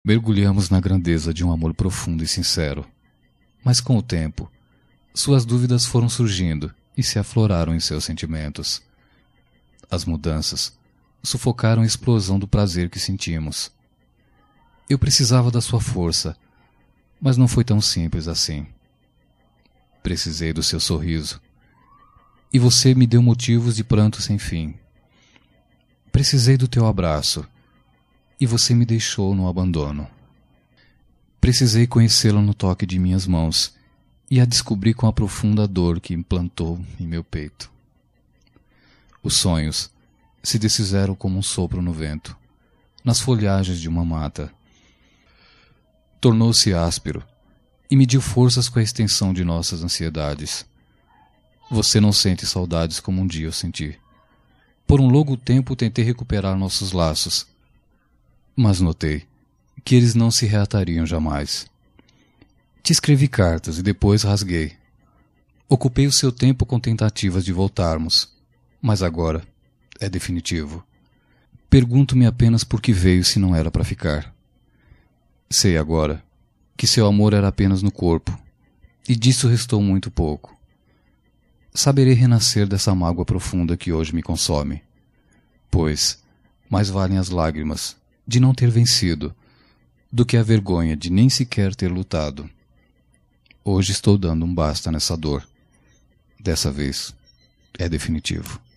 Mergulhamos na grandeza de um amor profundo e sincero. Mas com o tempo, suas dúvidas foram surgindo e se afloraram em seus sentimentos. As mudanças sufocaram a explosão do prazer que sentimos. Eu precisava da sua força, mas não foi tão simples assim. Precisei do seu sorriso, e você me deu motivos de pranto sem fim. Precisei do teu abraço, e você me deixou no abandono. Precisei conhecê-la no toque de minhas mãos, e a descobri com a profunda dor que implantou em meu peito. Os sonhos se desfizeram como um sopro no vento, nas folhagens de uma mata. Tornou-se áspero e mediu forças com a extensão de nossas ansiedades. Você não sente saudades como um dia eu senti. Por um longo tempo tentei recuperar nossos laços, mas notei que eles não se reatariam jamais. Te escrevi cartas e depois rasguei. Ocupei o seu tempo com tentativas de voltarmos, mas agora é definitivo. Pergunto-me apenas por que veio se não era para ficar. Sei agora que seu amor era apenas no corpo, e disso restou muito pouco. Saberei renascer dessa mágoa profunda que hoje me consome, pois mais valem as lágrimas de não ter vencido do que a vergonha de nem sequer ter lutado. Hoje estou dando um basta nessa dor. Dessa vez é definitivo.